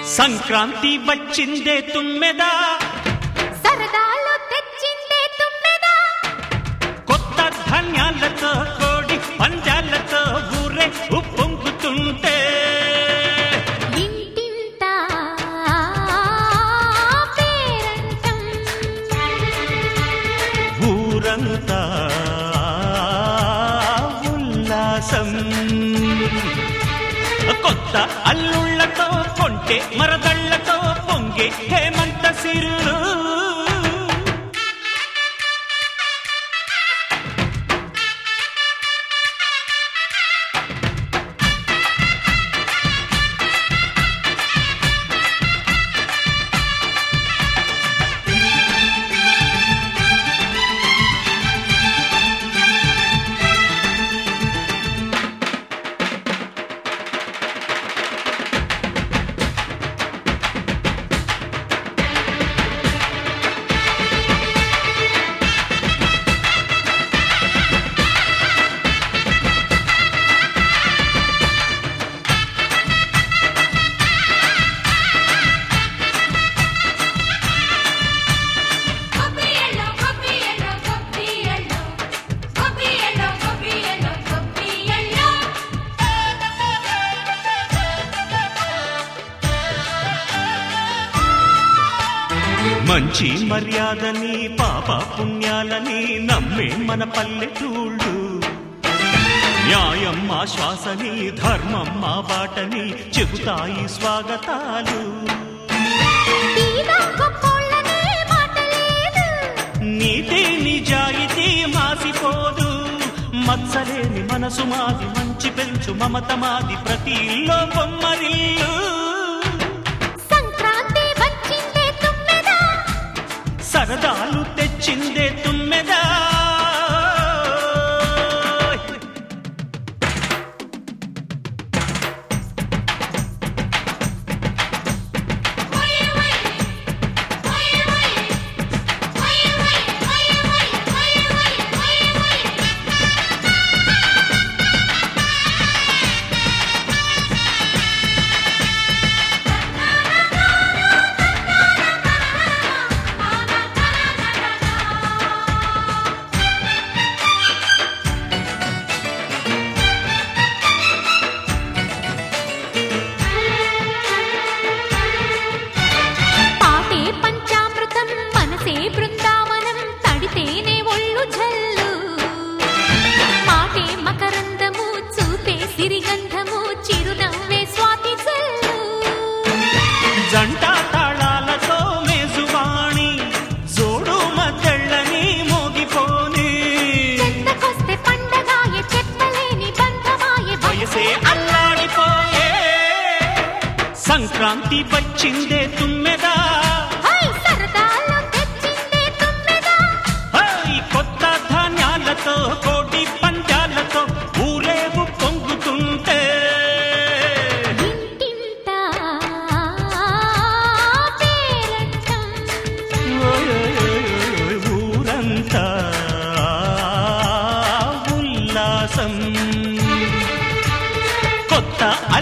సంక్రాంతి వచ్చిందే తుమ్మెదా, సరదాలు తెచ్చిందే తుమ్మెదా, కొత్త ధాన్యాలతో కోడి పంజాలతో ఊరే ఉప్పొంగుతుంటే ఇంటింటా పేరంటం, ఊరంతా ఉల్లాసం. కొత్త అల్లుళ్లతో కొంటే మరదళ్లతో పొంగే హేమంత సిరులు. మంచి మర్యాదని పాప పుణ్యాలని నమ్మే మన పల్లెటూళ్ళు, న్యాయం మా శ్వాసని ధర్మం మా బాటని చెబుతాయి స్వాగతాలు. నీతి నిజాయితీ మాసిపోదు, మత్సలేని మనసు మాది, మంచి పెంచు మమత మాది, ప్రతి ఇల్లో బొమ్మరిల్లు. సరదాలు తెచ్చిందే తుమ్మెదా, జంట తాళాలతో మేజువాణి జోడు మద్దళ్ళని మోగిపోని, వయసే అల్లాడిపోయే. సంక్రాంతి వచ్చిందే తుమ్మెదా, కొత్త ధాన్యాలతో కోటి పంజాలతో ఊరేగు పొంగుతుంటే ఊరంతా ఉల్లాసం. కొత్త